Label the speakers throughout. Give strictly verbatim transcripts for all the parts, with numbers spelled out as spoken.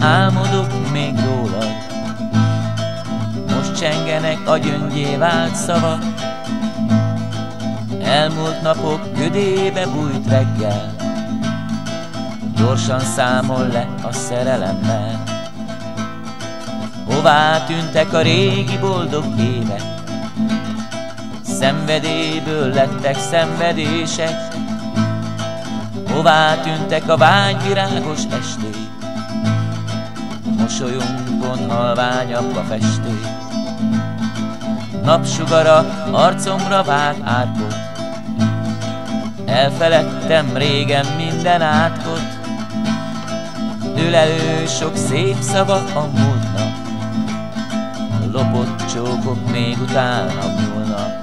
Speaker 1: álmodok még rólad. Most csengenek a gyöngyé vált szavak, elmúlt napok ködébe bújt reggel, gyorsan számol le a szerelemmel. Hová tűntek a régi boldog évek, szenvedélyből lettek szenvedések. Hová tűntek a vágyvirágos esték, mosolyunkon halványabb a festék. Napsugara arcomra vág árkot, elfeledtem régen minden átkot. Ölelő sok szép szava a múltnak, lopott csókok még utána nyúlnak.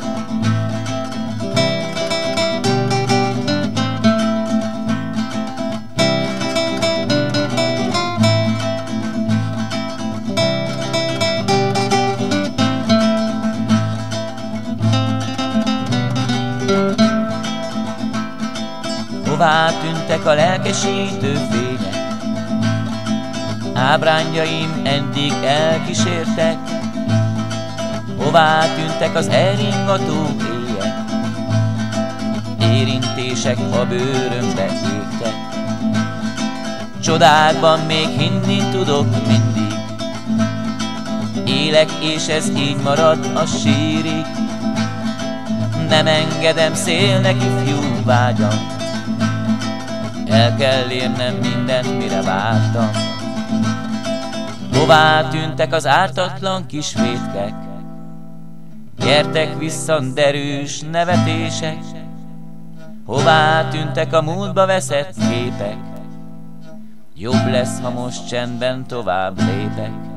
Speaker 1: Hová tűntek a lelkesítő fények, ábrányjaim eddig elkísértek. Hová tűntek az elringató éjek, érintések a bőrömbe égtek. Csodákban még hinni tudok mindig, élek és ez így marad a sírig. Nem engedem szélnek ifjú vágyam, el kell érnem mindent, mire vártam. Hová tűntek az ártatlan kis vétkek, gyertek vissza derűs nevetések. Hová tűntek a múltba veszett képek, jobb lesz, ha most csendben tovább lépek.